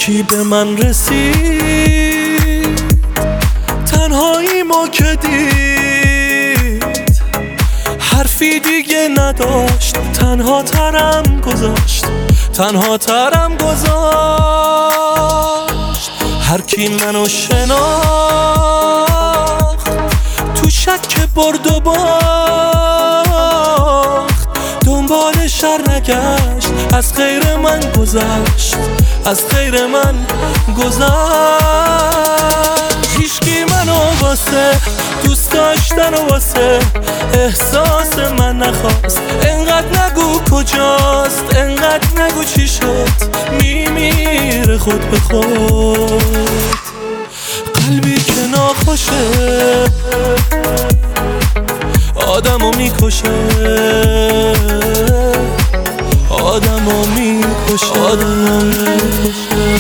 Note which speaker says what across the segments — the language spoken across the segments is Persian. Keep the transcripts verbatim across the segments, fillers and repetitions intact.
Speaker 1: کی به من رسید، تنهایی ما که دید، حرفی دیگه نداشت، تنها ترم گذاشت، تنها ترم گذاشت. هر کی منو شناخت تو شک برد و باخت، دنبال شر نگشت، از غیر من گذشت، از غیر من گذشت. هیچکی منو واسه دوست داشتن و واسه احساس من نخواست. انقدر نگو کجاست، انقدر نگو چی شد، میمیره خود به خود. قلبی که ناخوشه آدمو میکشه، آدمو میکشه، آدمو میکشه.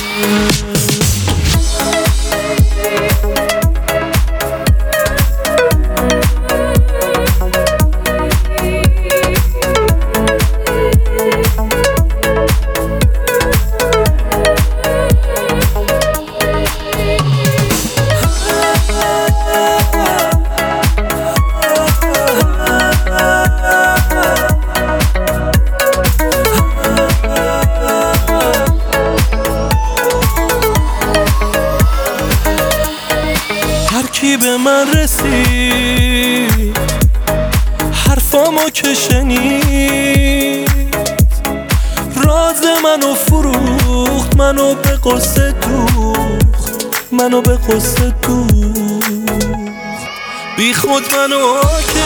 Speaker 1: کی به من رسید، حرفامو که شنید، راز منو فروخت، منو به قصه دوخت، منو به قصه دوخت. بی خود منو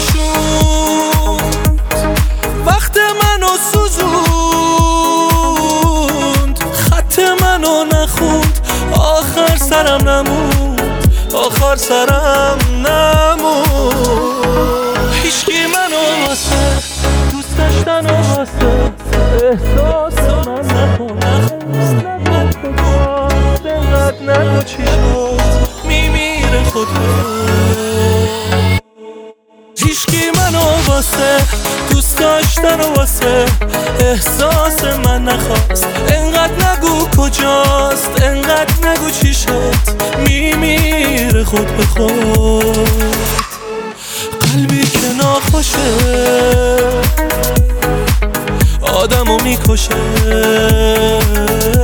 Speaker 1: کشوند، وقت منو سوزوند، خط منو نخوند، آخر سرم نموند، آخر سرم نمون. هیچکی منو واسه دوست داشتن و واسه احساس من نکن، انقدر نگو چی شد، میمیره خود به خود. هیچکی منو واسه دوست داشتن و واسه احساس من نخواست. انقدر نگو کجاست، انقدر نگو چی شد، میمیره خود به خود. قلبی که ناخوشه آدمو میکشه.